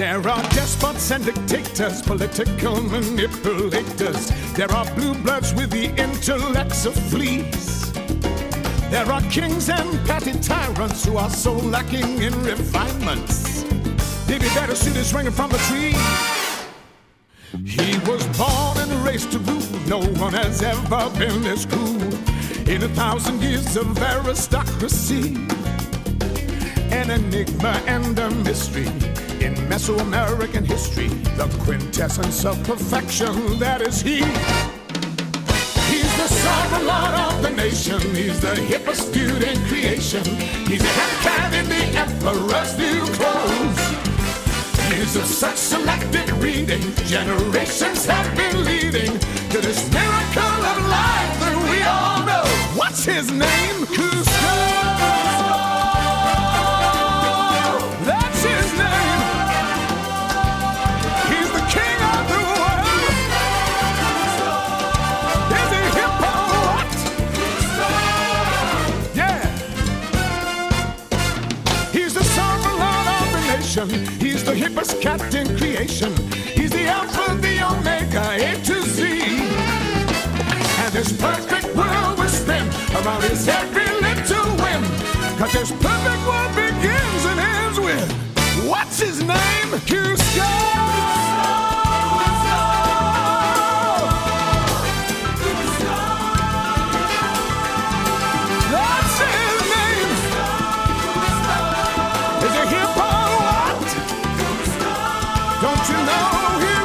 There are despots and dictators, political manipulators. There are blue bloods with the intellects of fleas. There are kings and petty tyrants who are so lacking in refinements. They'd be better suited swinging from the tree. He was born and raised to rule. No one has ever been this cruel in 1,000 years of aristocracy. An enigma and a mystery in Mesoamerican history. The quintessence of perfection, that is he. He's the sovereign lord of the nation. He's the hippest dude in creation. He's the head cat in the emperor's new clothes. Years of such selective reading, generations have been leading to this miracle of life that we all know. What's his name? Cusco! That's his name. He's the king of the world. Is he hippo what? Yeah. He's the sovereign lord of the nation. He's the hippest cat in creation. He's the Alpha, the Omega, A to Z. And this perfect world will spin around his every little whim. Cause this perfect world begins and ends with, what's his name? Cusco! That's his name! Is he hippo what? Don't you know he